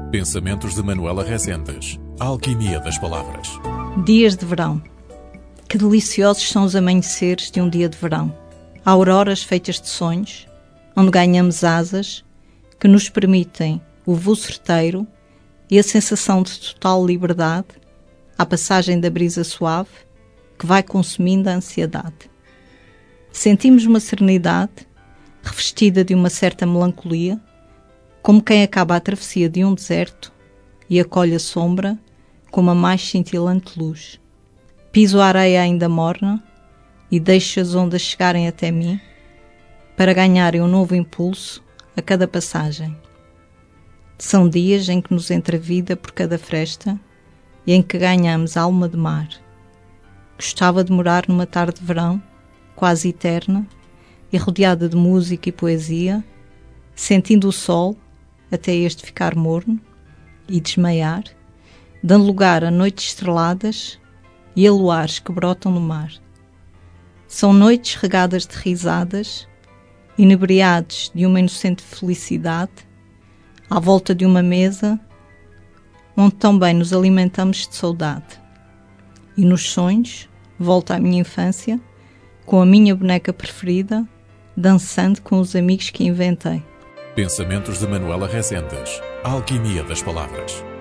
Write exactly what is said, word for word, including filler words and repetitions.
Pensamentos de Manuela Resendes. A alquimia das palavras. Dias de verão. Que deliciosos são os amanheceres de um dia de verão. Há auroras feitas de sonhos, onde ganhamos asas que nos permitem o voo certeiro e a sensação de total liberdade à passagem da brisa suave que vai consumindo a ansiedade. Sentimos uma serenidade revestida de uma certa melancolia, como quem acaba a travessia de um deserto e acolhe a sombra com uma mais cintilante luz. Piso a areia ainda morna e deixo as ondas chegarem até mim para ganharem um novo impulso a cada passagem. São dias em que nos entra vida por cada fresta e em que ganhamos alma de mar. Gostava de morar numa tarde de verão, quase eterna, e rodeada de música e poesia, sentindo o sol até este ficar morno e desmaiar, dando lugar a noites estreladas e a luares que brotam no mar. São noites regadas de risadas, inebriados de uma inocente felicidade, à volta de uma mesa, onde também nos alimentamos de saudade. E nos sonhos, volto à minha infância, com a minha boneca preferida, dançando com os amigos que inventei. Pensamentos de Manuela Resendes. A alquimia das palavras.